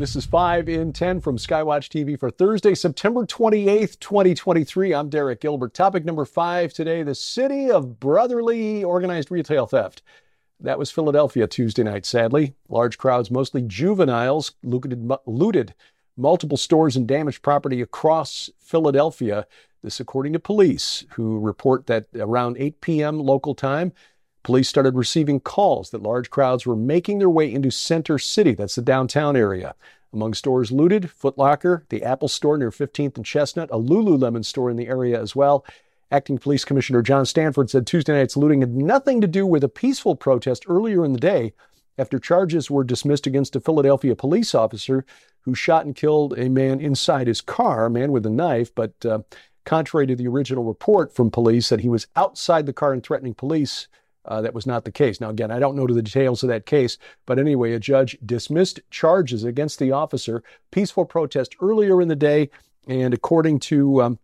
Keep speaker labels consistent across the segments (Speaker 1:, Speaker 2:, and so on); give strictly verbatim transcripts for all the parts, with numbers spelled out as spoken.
Speaker 1: This is five in ten from Skywatch T V for Thursday, September twenty-eighth, twenty twenty-three. I'm Derek Gilbert. Topic number five today, the city of brotherly organized retail theft. That was Philadelphia Tuesday night, sadly. Large crowds, mostly juveniles, looted, looted multiple stores and damaged property across Philadelphia. This according to police, who report that around eight p.m. local time, police started receiving calls that large crowds were making their way into Center City. That's the downtown area. Among stores looted, Foot Locker, the Apple store near fifteenth and Chestnut, a Lululemon store in the area as well. Acting Police Commissioner John Stanford said Tuesday night's looting had nothing to do with a peaceful protest earlier in the day after charges were dismissed against a Philadelphia police officer who shot and killed a man inside his car, a man with a knife. But uh, contrary to the original report from police that he was outside the car and threatening police, Uh, that was not the case. Now, again, I don't know the details of that case, but anyway, a judge dismissed charges against the officer. Peaceful protest earlier in the day, and according to um,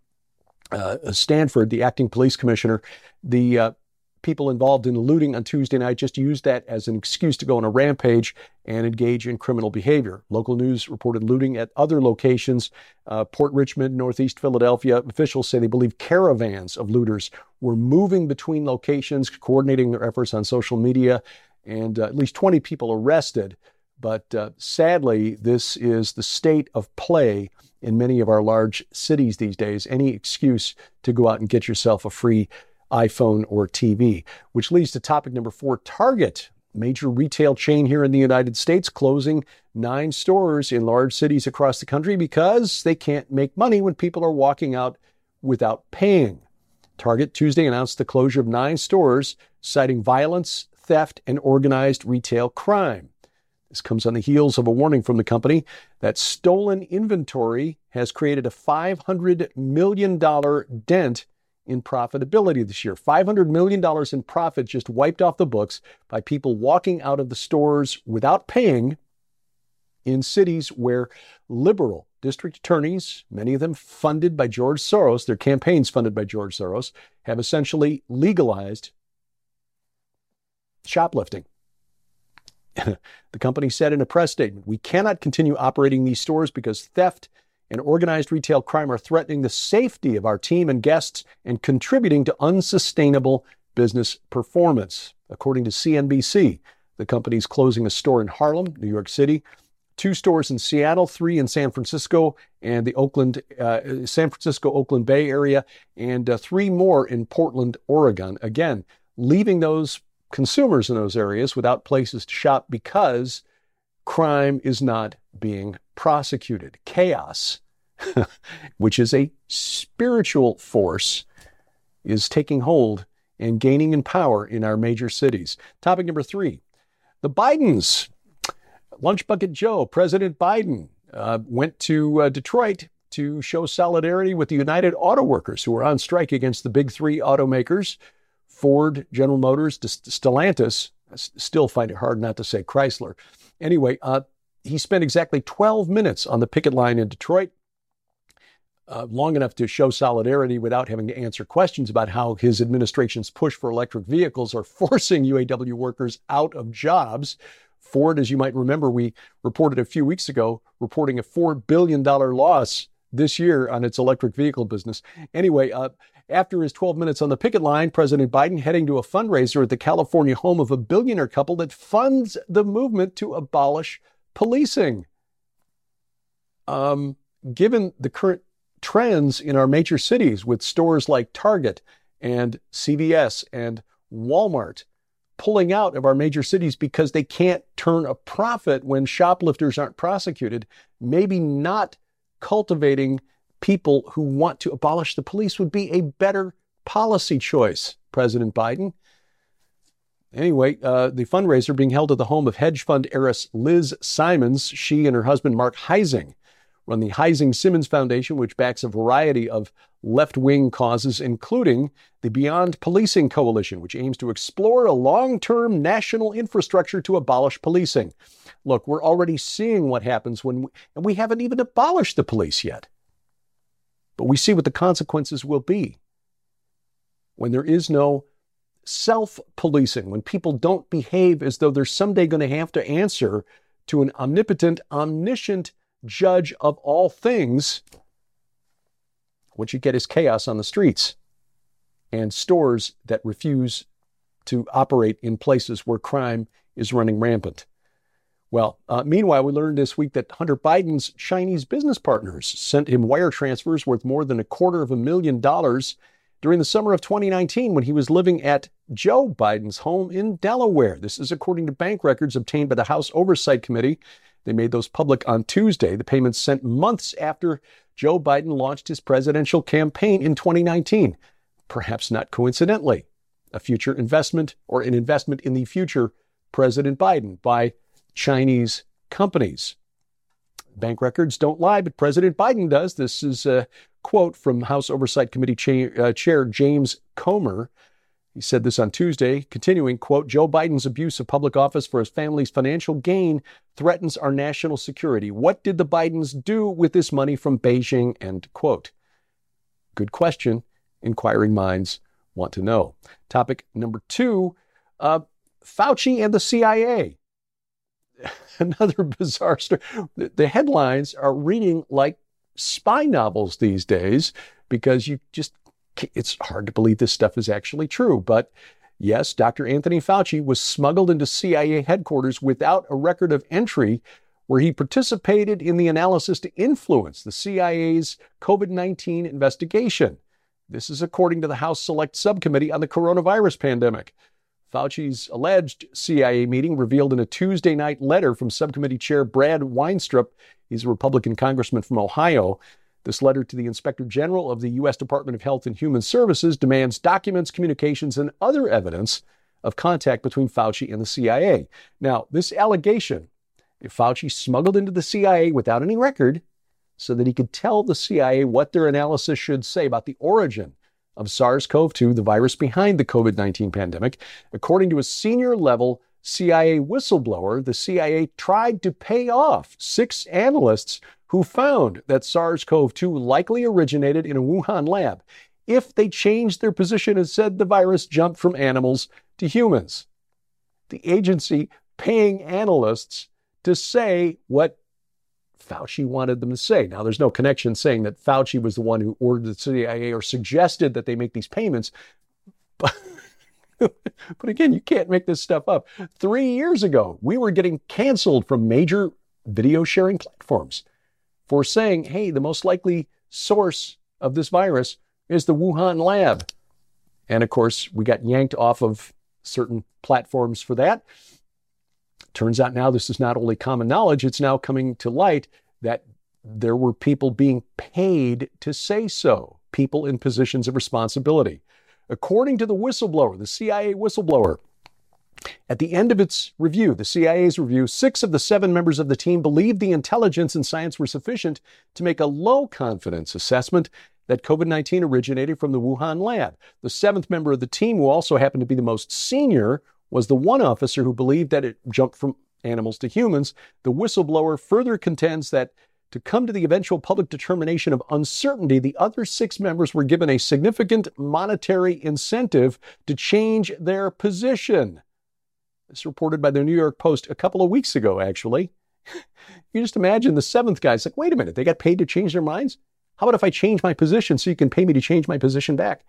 Speaker 1: uh, Stanford, the acting police commissioner, the uh, people involved in the looting on Tuesday night just used that as an excuse to go on a rampage and engage in criminal behavior. Local news reported looting at other locations, uh, Port Richmond, Northeast Philadelphia. Officials say they believe caravans of looters were moving between locations, coordinating their efforts on social media, and uh, at least twenty people arrested. But uh, sadly, this is the state of play in many of our large cities these days. Any excuse to go out and get yourself a free iPhone or T V, which leads to topic number four. Target, major retail chain here in the United States, closing nine stores in large cities across the country because they can't make money when people are walking out without paying. Target Tuesday announced the closure of nine stores, citing violence, theft, and organized retail crime. This comes on the heels of a warning from the company that stolen inventory has created a five hundred million dollars dent in profitability this year. five hundred million dollars in profit just wiped off the books by people walking out of the stores without paying in cities where liberal district attorneys, many of them funded by George Soros, their campaigns funded by George Soros, have essentially legalized shoplifting. The company said in a press statement, "We cannot continue operating these stores because theft and organized retail crime are threatening the safety of our team and guests and contributing to unsustainable business performance." According to C N B C, the company's closing a store in Harlem, New York City, two stores in Seattle, three in San Francisco and the Oakland, uh, San Francisco, Oakland Bay area, and uh, three more in Portland, Oregon. Again, leaving those consumers in those areas without places to shop because crime is not being prosecuted. Chaos, which is a spiritual force, is taking hold and gaining in power in our major cities. Topic number three, the Bidens. Lunch Bucket Joe, President Biden, uh, went to uh, Detroit to show solidarity with the United Auto Workers who are on strike against the big three automakers, Ford, General Motors, Stellantis. I still find it hard not to say Chrysler. Anyway, uh, he spent exactly twelve minutes on the picket line in Detroit, uh, long enough to show solidarity without having to answer questions about how his administration's push for electric vehicles are forcing U A W workers out of jobs. Ford, as you might remember, we reported a few weeks ago, reporting a four billion dollars loss this year on its electric vehicle business. Anyway, uh, after his twelve minutes on the picket line, President Biden heading to a fundraiser at the California home of a billionaire couple that funds the movement to abolish policing. Um, given the current trends in our major cities with stores like Target and C V S and Walmart pulling out of our major cities because they can't turn a profit when shoplifters aren't prosecuted, maybe not cultivating people who want to abolish the police would be a better policy choice, President Biden. Anyway, uh, the fundraiser being held at the home of hedge fund heiress Liz Simons. She and her husband, Mark Heising, run the Heising-Simmons Foundation, which backs a variety of left-wing causes, including the Beyond Policing Coalition, which aims to explore a long-term national infrastructure to abolish policing. Look, we're already seeing what happens when, we, and we haven't even abolished the police yet. But we see what the consequences will be when there is no self-policing, when people don't behave as though they're someday going to have to answer to an omnipotent, omniscient judge of all things, what you get is chaos on the streets and stores that refuse to operate in places where crime is running rampant. Well, uh, meanwhile, we learned this week that Hunter Biden's Chinese business partners sent him wire transfers worth more than a quarter of a million dollars during the summer of twenty nineteen when he was living at Joe Biden's home in Delaware. This is according to bank records obtained by the House Oversight Committee. They made those public on Tuesday. The payments sent months after Joe Biden launched his presidential campaign in twenty nineteen. Perhaps not coincidentally, a future investment or an investment in the future President Biden by Chinese companies. Bank records don't lie, but President Biden does. This is a quote from House Oversight Committee Cha- uh, Chair James Comer. He said this on Tuesday, continuing, quote, Joe Biden's abuse of public office for his family's financial gain threatens our national security. What did the Bidens do with this money from Beijing, end quote? Good question. Inquiring minds want to know. Topic number two, uh, Fauci and the C I A. Another bizarre story. The headlines are reading like spy novels these days because you just, it's hard to believe this stuff is actually true. But yes, Doctor Anthony Fauci was smuggled into C I A headquarters without a record of entry, where he participated in the analysis to influence the C I A's COVID nineteen investigation. This is according to the House Select Subcommittee on the coronavirus pandemic. Fauci's alleged C I A meeting revealed in a Tuesday night letter from Subcommittee Chair Brad Weinstrup. He's a Republican congressman from Ohio. This letter to the Inspector General of the U S Department of Health and Human Services demands documents, communications, and other evidence of contact between Fauci and the C I A. Now, this allegation, if Fauci smuggled into the C I A without any record so that he could tell the C I A what their analysis should say about the origin of SARS-C o V two, the virus behind the COVID nineteen pandemic. According to a senior-level C I A whistleblower, the C I A tried to pay off six analysts who found that SARS-C o V two likely originated in a Wuhan lab if they changed their position and said the virus jumped from animals to humans. The agency paying analysts to say what Fauci wanted them to say. Now, there's no connection saying that Fauci was the one who ordered the C I A or suggested that they make these payments. But, but again, you can't make this stuff up. Three years ago, we were getting canceled from major video sharing platforms for saying, hey, the most likely source of this virus is the Wuhan lab. And of course, we got yanked off of certain platforms for that. Turns out now this is not only common knowledge, it's now coming to light that there were people being paid to say so, people in positions of responsibility. According to the whistleblower, the C I A whistleblower, at the end of its review, the C I A's review, six of the seven members of the team believed the intelligence and science were sufficient to make a low confidence assessment that COVID nineteen originated from the Wuhan lab. The seventh member of the team, who also happened to be the most senior, was the one officer who believed that it jumped from animals to humans. The whistleblower further contends that to come to the eventual public determination of uncertainty, the other six members were given a significant monetary incentive to change their position. This reported by the New York Post a couple of weeks ago, actually. You just imagine the seventh guy's like, wait a minute, they got paid to change their minds? How about if I change my position so you can pay me to change my position back?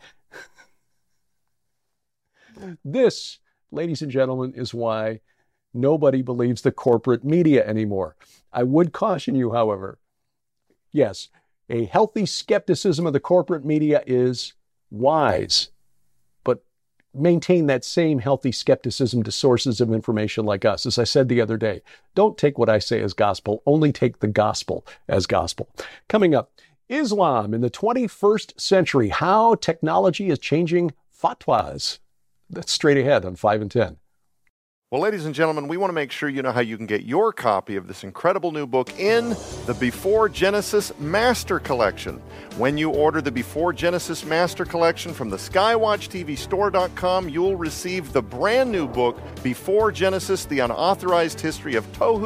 Speaker 1: This, ladies and gentlemen, is why nobody believes the corporate media anymore. I would caution you, however, yes, a healthy skepticism of the corporate media is wise, but maintain that same healthy skepticism to sources of information like us. As I said the other day, don't take what I say as gospel, only take the gospel as gospel. Coming up, Islam in the twenty-first century, how technology is changing fatwas. That's straight ahead on five and ten.
Speaker 2: Well, ladies and gentlemen, we want to make sure you know how you can get your copy of this incredible new book in the Before Genesis Master Collection. When you order the Before Genesis Master Collection from the skywatch T V store dot com, you'll receive the brand new book, Before Genesis, The Unauthorized History of Tohu,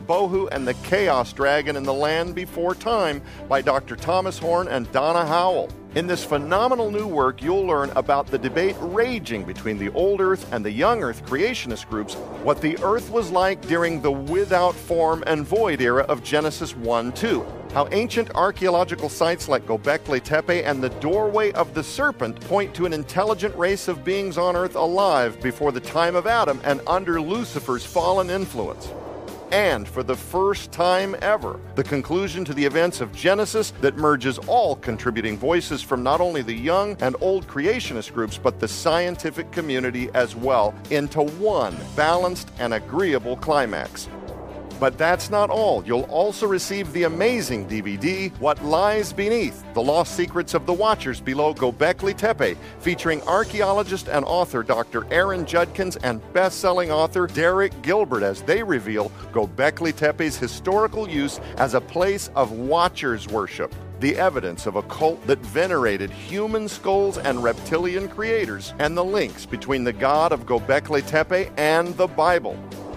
Speaker 2: Bohu and the Chaos Dragon in the Land Before Time by Doctor Thomas Horn and Donna Howell. In this phenomenal new work, you'll learn about the debate raging between the Old Earth and the Young Earth creationist groups, what the Earth was like during the without form and void era of Genesis one two, how ancient archaeological sites like Göbekli Tepe and the Doorway of the Serpent point to an intelligent race of beings on Earth alive before the time of Adam and under Lucifer's fallen influence. And for the first time ever, the conclusion to the events of Genesis that merges all contributing voices from not only the young and old creationist groups, but the scientific community as well, into one balanced and agreeable climax. But that's not all. You'll also receive the amazing D V D, What Lies Beneath, The Lost Secrets of the Watchers Below Göbekli Tepe, featuring archaeologist and author Doctor Aaron Judkins and best-selling author Derek Gilbert as they reveal Göbekli Tepe's historical use as a place of watchers worship, the evidence of a cult that venerated human skulls and reptilian creators, and the links between the god of Göbekli Tepe and the Bible.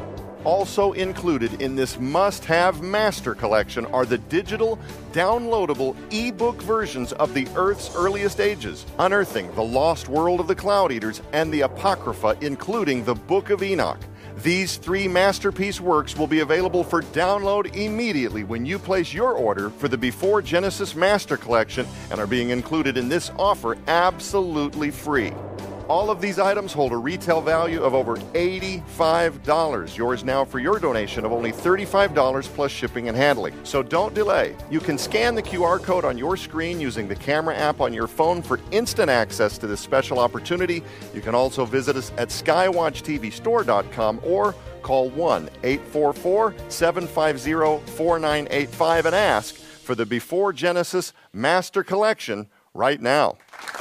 Speaker 2: Also included in this must-have master collection are the digital, downloadable e-book versions of the Earth's earliest ages, Unearthing the Lost World of the Cloud Eaters, and the Apocrypha, including the Book of Enoch. These three masterpiece works will be available for download immediately when you place your order for the Before Genesis Master Collection and are being included in this offer absolutely free. All of these items hold a retail value of over eighty-five dollars. Yours now for your donation of only thirty-five dollars plus shipping and handling. So don't delay. You can scan the Q R code on your screen using the camera app on your phone for instant access to this special opportunity. You can also visit us at skywatch t v store dot com or call one eight four four, seven five zero, four nine eight five and ask for the Before Genesis Master Collection right now.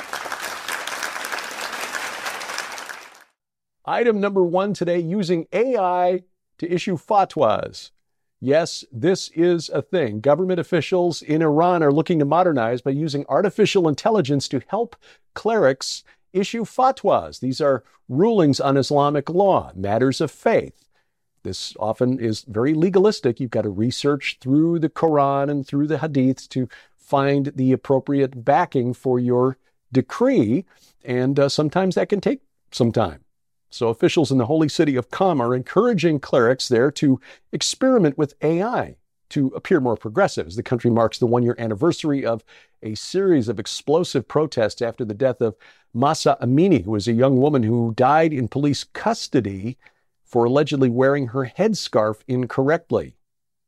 Speaker 1: Item number one today, using A I to issue fatwas. Yes, this is a thing. Government officials in Iran are looking to modernize by using artificial intelligence to help clerics issue fatwas. These are rulings on Islamic law, matters of faith. This often is very legalistic. You've got to research through the Quran and through the Hadiths to find the appropriate backing for your decree, and uh, sometimes that can take some time. So officials in the holy city of Qom are encouraging clerics there to experiment with A I to appear more progressive as the country marks the one-year anniversary of a series of explosive protests after the death of Mahsa Amini, who was a young woman who died in police custody for allegedly wearing her headscarf incorrectly.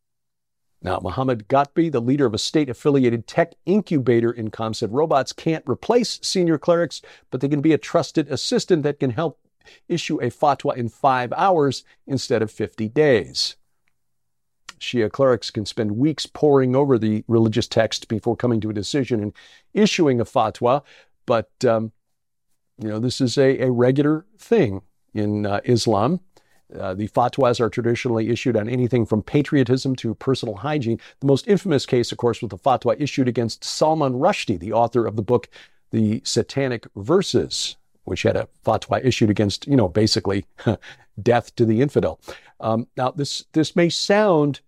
Speaker 1: Now, Mohammed Ghatbi, the leader of a state-affiliated tech incubator in Qom, said robots can't replace senior clerics, but they can be a trusted assistant that can help issue a fatwa in five hours instead of fifty days. Shia clerics can spend weeks poring over the religious text before coming to a decision and issuing a fatwa, but um, you know, this is a, a regular thing in uh, Islam. Uh, the fatwas are traditionally issued on anything from patriotism to personal hygiene. The most infamous case, of course, was the fatwa issued against Salman Rushdie, the author of the book The Satanic Verses, which had a fatwa issued against, you know, basically death to the infidel. Um, now, this this may sound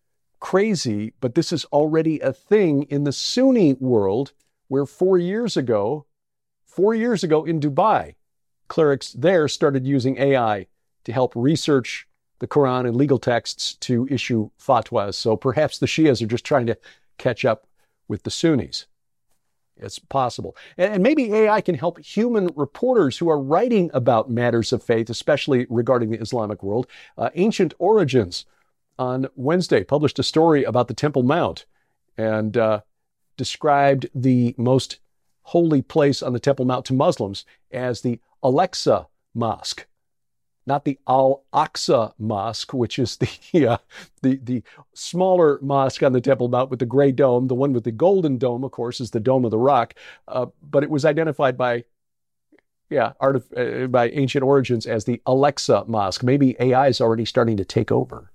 Speaker 1: crazy, but this is already a thing in the Sunni world, where four years ago, four years ago in Dubai, clerics there started using A I to help research the Quran and legal texts to issue fatwas. So perhaps the Shias are just trying to catch up with the Sunnis. It's possible. And maybe A I can help human reporters who are writing about matters of faith, especially regarding the Islamic world. Uh, Ancient Origins on Wednesday published a story about the Temple Mount and uh, described the most holy place on the Temple Mount to Muslims as the Al-Aqsa Mosque. Not the Al-Aqsa Mosque, which is the, uh, the the smaller mosque on the Temple Mount with the gray dome. The one with the golden dome, of course, is the Dome of the Rock. Uh, but it was identified by, yeah, art of, uh, by Ancient Origins as the Al-Aqsa Mosque. Maybe A I is already starting to take over.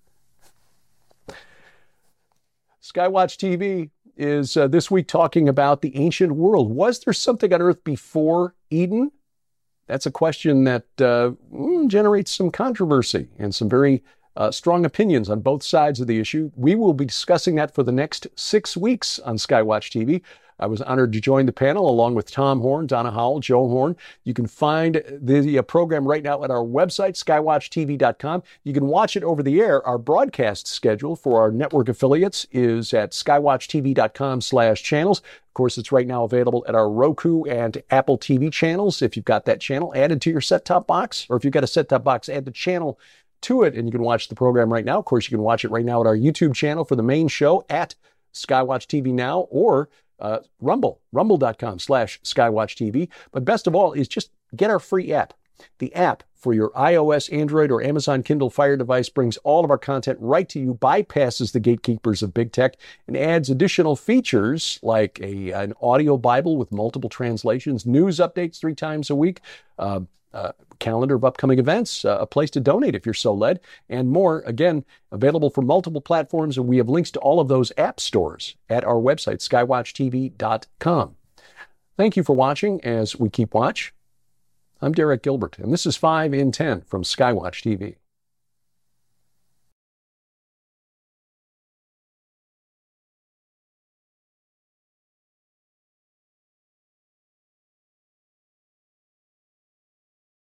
Speaker 1: Skywatch T V is uh, this week talking about the ancient world. Was there something on Earth before Eden? That's a question that uh, generates some controversy and some very uh, strong opinions on both sides of the issue. We will be discussing that for the next six weeks on Skywatch T V. I was honored to join the panel along with Tom Horn, Donna Howell, Joe Horn. You can find the uh, program right now at our website, skywatch T V dot com. You can watch it over the air. Our broadcast schedule for our network affiliates is at skywatch T V dot com slash channels. Of course, it's right now available at our Roku and Apple T V channels. If you've got that channel added to your set-top box, or if you've got a set-top box, add the channel to it, and you can watch the program right now. Of course, you can watch it right now at our YouTube channel for the main show at Skywatch T V Now, or Uh, Rumble, rumble.com slash Skywatch TV. But best of all is just get our free app. The app for your iOS, Android, or Amazon Kindle Fire device brings all of our content right to you, bypasses the gatekeepers of big tech, and adds additional features like a, an audio Bible with multiple translations, news updates three times a week, uh, uh, calendar of upcoming events, uh, a place to donate if you're so led, and more. Again, available for multiple platforms, and we have links to all of those app stores at our website, skywatch T V dot com. Thank you for watching as we keep watch. I'm Derek Gilbert, and this is five in ten from Skywatch T V.